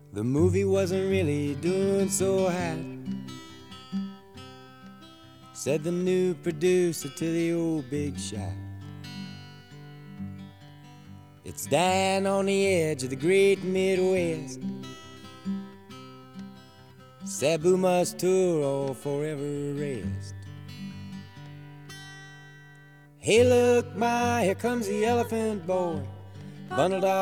The movie wasn't really doing so hot, said the new producer to the old big shot. It's down on the edge of the great Midwest. Sabu must tour or forever rest. Hey look, Ma, here comes the elephant boy, bundled up